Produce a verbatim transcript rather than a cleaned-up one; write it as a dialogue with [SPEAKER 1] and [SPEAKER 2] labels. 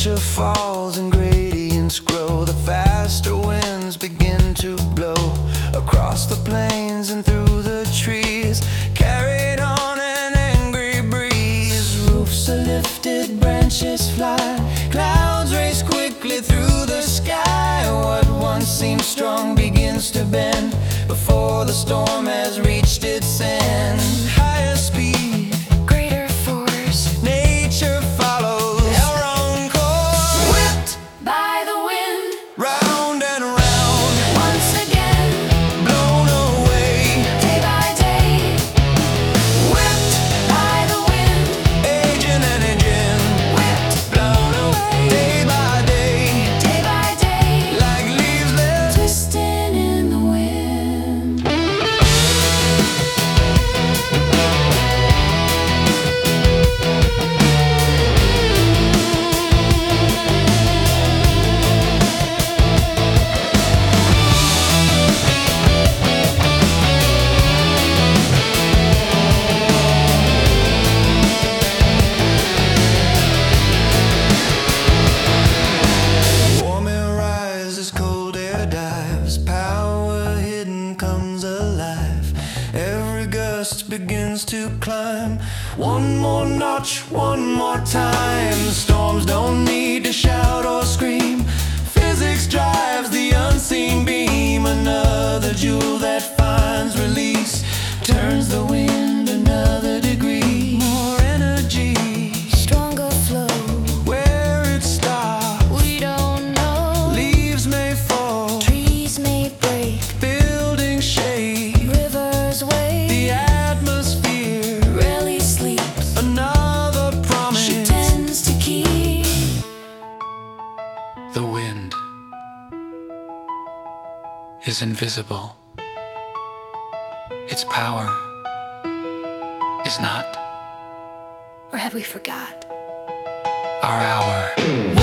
[SPEAKER 1] Nature falls and gradients grow. The faster winds begin to blow across the plains and through the trees, carried on an angry breeze. Roofs are lifted, branches fly, clouds race quickly through the sky. What once seemed strong begins to bend before the storm has reached its end. Higher speed,
[SPEAKER 2] greater force,
[SPEAKER 1] nature follows her own course, whipped
[SPEAKER 2] by the wind,
[SPEAKER 1] round and round,
[SPEAKER 2] once again,
[SPEAKER 1] blown away,
[SPEAKER 2] day by day,
[SPEAKER 1] whipped
[SPEAKER 2] by the wind,
[SPEAKER 1] aging and aging,
[SPEAKER 2] whipped,
[SPEAKER 1] blown away, day by day,
[SPEAKER 2] day by day,
[SPEAKER 1] like leaves left
[SPEAKER 2] twisting in the wind. Warm air rises, cold air dives, power hidden comes alive. Every gust begins to climb, one more notch, one more time. Storms don't need to shout or scream, physics drives the unseen beam. Another jewel that finds release turns the wind another degree. More energy, Stronger flow,
[SPEAKER 1] where it stops,
[SPEAKER 2] we don't know.
[SPEAKER 1] leaves may fall,
[SPEAKER 2] Trees may break,
[SPEAKER 1] buildings shake,
[SPEAKER 2] rivers wave.
[SPEAKER 1] the atmosphere
[SPEAKER 2] Rarely sleeps,
[SPEAKER 1] another promise.
[SPEAKER 2] she tends to keep.
[SPEAKER 3] The wind is invisible. Its power is not
[SPEAKER 2] Or have we forgot?
[SPEAKER 3] our hour.